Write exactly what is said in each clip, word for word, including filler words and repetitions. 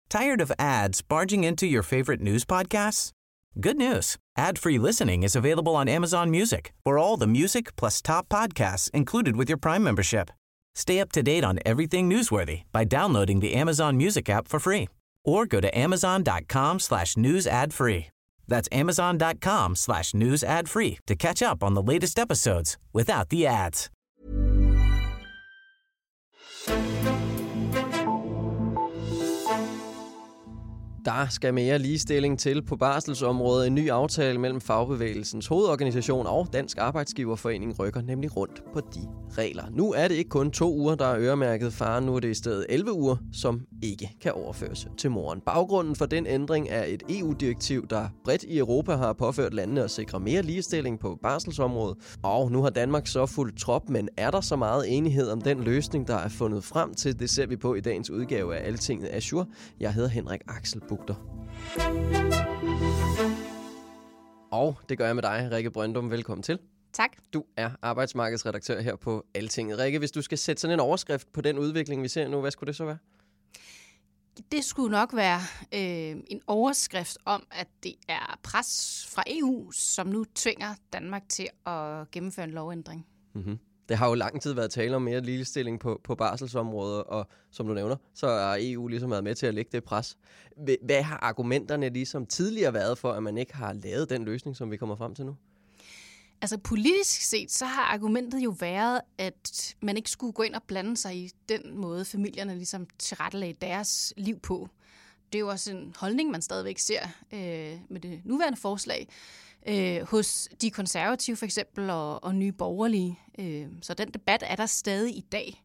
Tired of ads barging into your favorite news podcasts? Good news. Ad-free listening is available on Amazon Music for all the music plus top podcasts included with your Prime membership. Stay up to date on everything newsworthy by downloading the Amazon Music app for free or go to amazon.com slash news ad free. That's amazon.com slash news ad free to catch up on the latest episodes without the ads. Der skal mere ligestilling til på barselsområdet. En ny aftale mellem Fagbevægelsens Hovedorganisation og Dansk Arbejdsgiverforening rykker nemlig rundt på de regler. Nu er det ikke kun to uger, der er øremærket far. Nu er det i stedet elleve uger, som ikke kan overføres til moren. Baggrunden for den ændring er et E U-direktiv, der bredt i Europa har påført landene at sikre mere ligestilling på barselsområdet. Og nu har Danmark så fulgt trop, men er der så meget enighed om den løsning, der er fundet frem til? Det ser vi på i dagens udgave af Altinget Azure. Jeg hedder Henrik Axel Bugter. Og det gør jeg med dig, Rikke Brøndum. Velkommen til. Tak. Du er arbejdsmarkedsredaktør her på Altinget. Rikke, hvis du skal sætte sådan en overskrift på den udvikling, vi ser nu, hvad skulle det så være? Det skulle nok være øh, en overskrift om, at det er pres fra E U, som nu tvinger Danmark til at gennemføre en lovændring. Mm-hmm. Det har jo lang tid været tale om mere ligestilling på, på barselsområdet, og som du nævner, så er E U ligesom været med til at lægge det pres. Hvad har argumenterne ligesom tidligere været for, at man ikke har lavet den løsning, som vi kommer frem til nu? Altså politisk set, så har argumentet jo været, at man ikke skulle gå ind og blande sig i den måde, familierne ligesom tilrettelagde deres liv på. Det er jo også en holdning, man stadigvæk ser øh, med det nuværende forslag. Øh, hos de konservative for eksempel og, og nye borgerlige. Øh, så den debat er der stadig i dag.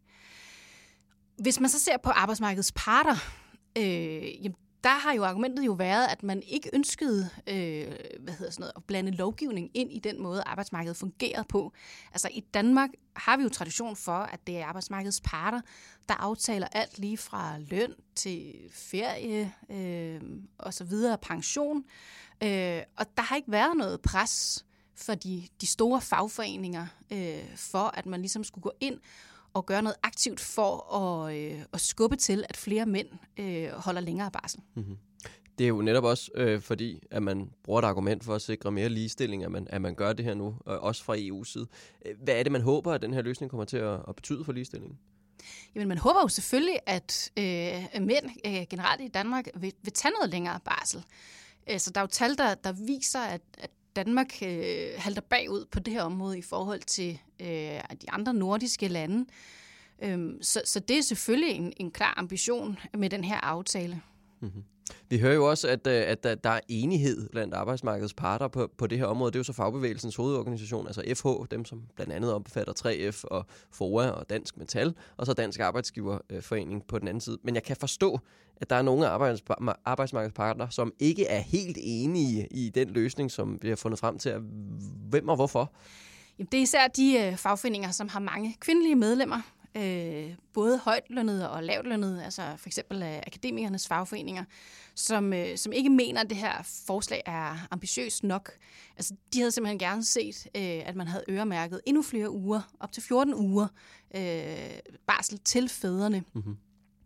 Hvis man så ser på arbejdsmarkedets parter, øh, jamen, der har jo argumentet jo været, at man ikke ønskede øh, hvad hedder sådan noget, at blande lovgivning ind i den måde, arbejdsmarkedet fungerer på. Altså i Danmark har vi jo tradition for, at det er arbejdsmarkedets parter, der aftaler alt lige fra løn til ferie øh, og så videre, pension. Øh, og der har ikke været noget pres for de, de store fagforeninger øh, for, at man ligesom skulle gå ind og gøre noget aktivt for at, øh, at skubbe til, at flere mænd øh, holder længere barsel. Mm-hmm. Det er jo netop også øh, fordi, at man bruger et argument for at sikre mere ligestilling, at man, at man gør det her nu, øh, også fra E U's side. Hvad er det, man håber, at den her løsning kommer til at, at betyde for ligestillingen? Jamen, man håber jo selvfølgelig, at øh, mænd øh, generelt i Danmark vil, vil tage noget længere barsel. Øh, så der er jo tal, der, der viser, at, at Danmark øh, halter bagud på det her område i forhold til øh, de andre nordiske lande. Øhm, så, så det er selvfølgelig en, en klar ambition med den her aftale. Mm-hmm. Vi hører jo også, at, at der, der er enighed blandt arbejdsmarkedets parter på, på det her område. Det er jo så Fagbevægelsens Hovedorganisation, altså F H, dem som blandt andet omfatter tre F og FOA og Dansk Metal, og så Dansk Arbejdsgiverforening på den anden side. Men jeg kan forstå, at der er nogle af arbejdsmarkedets parter, som ikke er helt enige i den løsning, som vi har fundet frem til. Hvem og hvorfor? Jamen, det er især de øh, fagforeninger, som har mange kvindelige medlemmer. Øh, både højtlønnede og lavtlønnede, altså for eksempel øh, akademikernes fagforeninger, som, øh, som ikke mener, at det her forslag er ambitiøst nok. Altså, de havde simpelthen gerne set, øh, at man havde øremærket endnu flere uger, op til fjorten uger, øh, barsel til fædrene. Mm-hmm.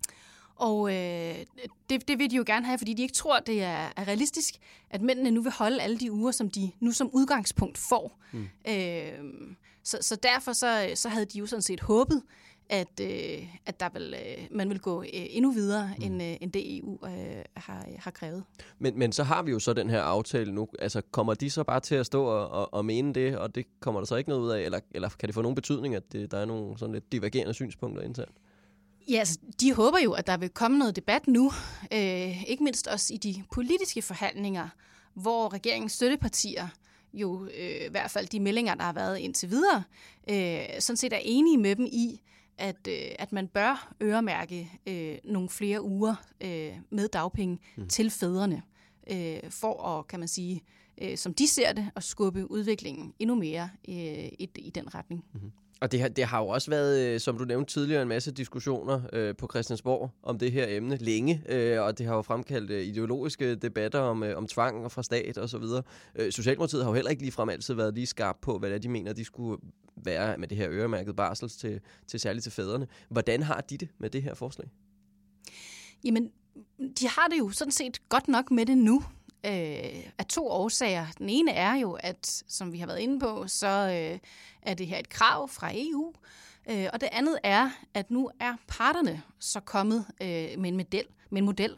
Og øh, det, det vil de jo gerne have, fordi de ikke tror, det er, er realistisk, at mændene nu vil holde alle de uger, som de nu som udgangspunkt får. Mm. Øh, så, så derfor så, så havde de jo sådan set håbet, at, øh, at der vil, øh, man vil gå øh, endnu videre, mm. end, øh, end det E U øh, har, har krævet. Men, men så har vi jo så den her aftale nu. Altså, kommer de så bare til at stå og, og, og mene det, og det kommer der så ikke noget ud af? Eller, eller kan det få nogen betydning, at det, der er nogle sådan lidt divergerende synspunkter internt? Ja, altså, de håber jo, at der vil komme noget debat nu, øh, ikke mindst også i de politiske forhandlinger, hvor regeringens støttepartier jo øh, i hvert fald de meldinger, der har været indtil videre, øh, sådan set er enige med dem i, at, øh, at man bør øremærke øh, nogle flere uger øh, med dagpenge mm. til fædrene, øh, for at, kan man sige, øh, som de ser det, at skubbe udviklingen endnu mere øh, i, i den retning. Mm-hmm. Og det har, det har jo også været, som du nævnte tidligere, en masse diskussioner øh, på Christiansborg om det her emne længe, øh, og det har jo fremkaldt øh, ideologiske debatter om, øh, om tvang og fra stat og så videre. Øh, Socialdemokratiet har jo heller ikke ligefrem altid været lige skarp på, hvad det er, de mener, de skulle være med det her øremærket barsel til, til særligt til fædrene. Hvordan har de det med det her forslag? Jamen, de har det jo sådan set godt nok med det nu, øh, af to årsager. Den ene er jo, at som vi har været inde på, så øh, er det her et krav fra E U. Øh, og det andet er, at nu er parterne så kommet øh, med en model. Med en model.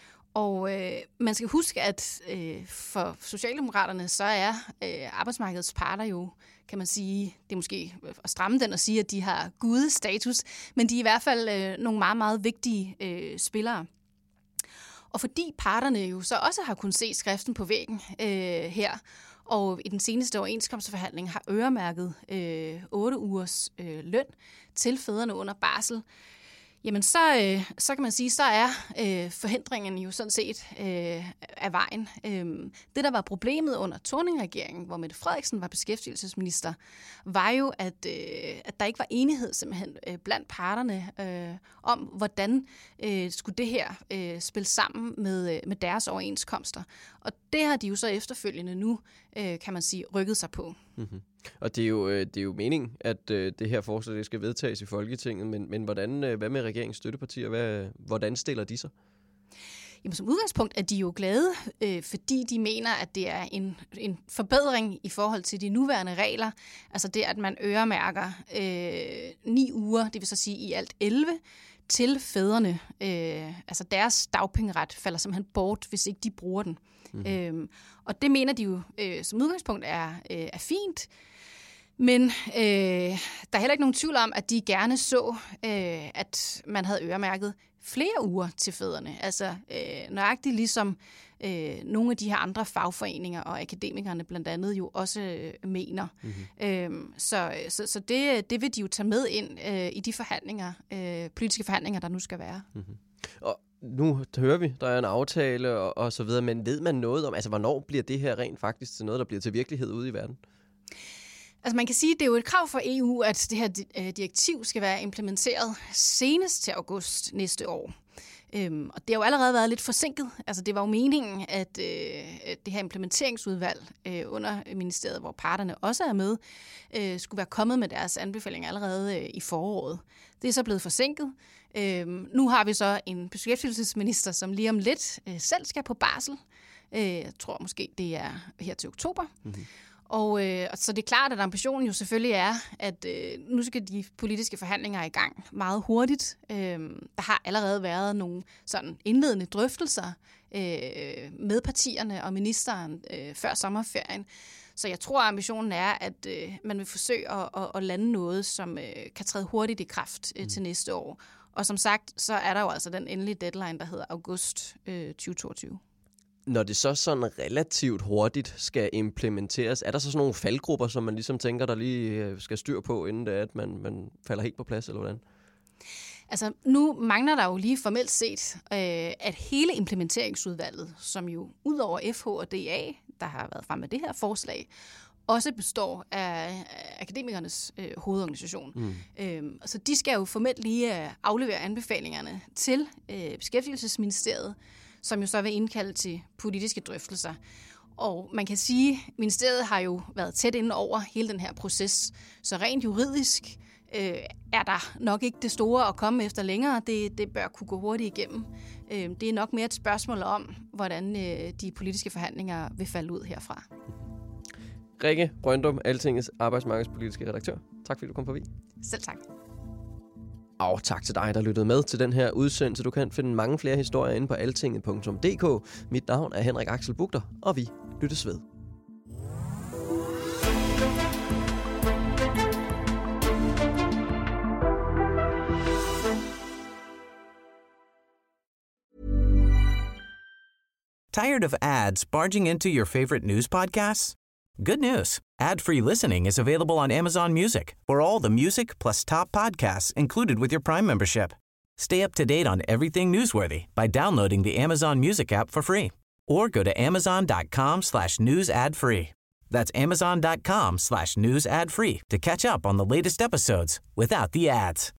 Og øh, man skal huske, at øh, for Socialdemokraterne, så er øh, arbejdsmarkedets parter jo, kan man sige, det er måske at stramme den og sige, at de har gudestatus, men de er i hvert fald øh, nogle meget, meget vigtige øh, spillere. Og fordi parterne jo så også har kunnet se skriften på væggen øh, her, og i den seneste overenskomstforhandling har øremærket øh, otte ugers øh, løn til fædrene under barsel, jamen så, øh, så kan man sige, så er øh, forhindringen jo sådan set øh, af vejen. Øh, det, der var problemet under Thorning-regeringen, hvor Mette Frederiksen var beskæftigelsesminister, var jo, at, øh, at der ikke var enighed simpelthen øh, blandt parterne øh, om, hvordan øh, skulle det her øh, spille sammen med, øh, med deres overenskomster. Og det har de jo så efterfølgende nu, øh, kan man sige, rykket sig på. Mm-hmm. Og det er jo, det er jo meningen, at øh, det her forslag skal vedtages i Folketinget, men, men hvordan, øh, hvad med regeringens støttepartier? Hvad, hvordan stiller de sig? Jamen, som udgangspunkt er de jo glade, øh, fordi de mener, at det er en, en forbedring i forhold til de nuværende regler. Altså det, at man øremærker øh, ni uger, det vil så sige i alt elleve, til fædrene. Øh, altså deres dagpengeret falder simpelthen bort, hvis ikke de bruger den. Mm-hmm. Øhm, og det mener de jo øh, som udgangspunkt er, øh, er fint. Men øh, der er heller ikke nogen tvivl om, at de gerne så, øh, at man havde øremærket flere uger til fædrene. Altså øh, nøjagtigt ligesom øh, nogle af de her andre fagforeninger og akademikerne blandt andet jo også øh, mener. Mm-hmm. Øhm, så så, så det, det vil de jo tage med ind øh, i de forhandlinger, øh, politiske forhandlinger, der nu skal være. Mm-hmm. Og nu hører vi, der er en aftale og, og så videre, men ved man noget om, altså hvornår bliver det her rent faktisk til noget, der bliver til virkelighed ude i verden? Altså man kan sige, at det er jo et krav for E U, at det her direktiv skal være implementeret senest til august næste år. Øhm, og det har jo allerede været lidt forsinket. Altså det var jo meningen, at øh, det her implementeringsudvalg øh, under ministeriet, hvor parterne også er med, øh, skulle være kommet med deres anbefalinger allerede øh, i foråret. Det er så blevet forsinket. Øhm, nu har vi så en beskæftigelsesminister, som lige om lidt øh, selv skal på barsel. Øh, jeg tror måske, det er her til oktober. Mm-hmm. Og øh, så det er klart, at ambitionen jo selvfølgelig er, at øh, nu skal de politiske forhandlinger i gang meget hurtigt. Øh, der har allerede været nogle sådan indledende drøftelser øh, med partierne og ministeren øh, før sommerferien. Så jeg tror, at ambitionen er, at øh, man vil forsøge at, at, at lande noget, som øh, kan træde hurtigt i kraft øh, til næste år. Og som sagt, så er der jo altså den endelige deadline, der hedder august øh, tyve toogtyve. Når det så sådan relativt hurtigt skal implementeres, er der så sådan nogle faldgrupper, som man ligesom tænker, der lige skal styr på, inden det er, at man, man falder helt på plads, eller hvordan? Altså, nu mangler der jo lige formelt set, øh, at hele implementeringsudvalget, som jo ud over F H og D A, der har været frem med det her forslag, også består af akademikernes øh, hovedorganisation. Mm. Øhm, så de skal jo formelt lige øh, aflevere anbefalingerne til øh, Beskæftigelsesministeriet, som jo så vil indkalde til politiske drøftelser. Og man kan sige, at ministeriet har jo været tæt inde over hele den her proces. Så rent juridisk øh, er der nok ikke det store at komme efter længere. Det, det bør kunne gå hurtigt igennem. Øh, det er nok mere et spørgsmål om, hvordan øh, de politiske forhandlinger vil falde ud herfra. Rikke Brøndum, Altingets arbejdsmarkedspolitiske redaktør. Tak fordi du kom forbi. Selv tak. Og tak til dig, der lyttede med til den her udsendelse. Du kan finde mange flere historier inde på altinget punktum d k. Mit navn er Henrik Axel Bugter, og vi lyttes ved. Tired of ads barging into your favorite news podcasts? Good news. Ad-free listening is available on Amazon Music for all the music plus top podcasts included with your Prime membership. Stay up to date on everything newsworthy by downloading the Amazon Music app for free or go to amazon.com slash news ad free. That's amazon.com slash news ad free to catch up on the latest episodes without the ads.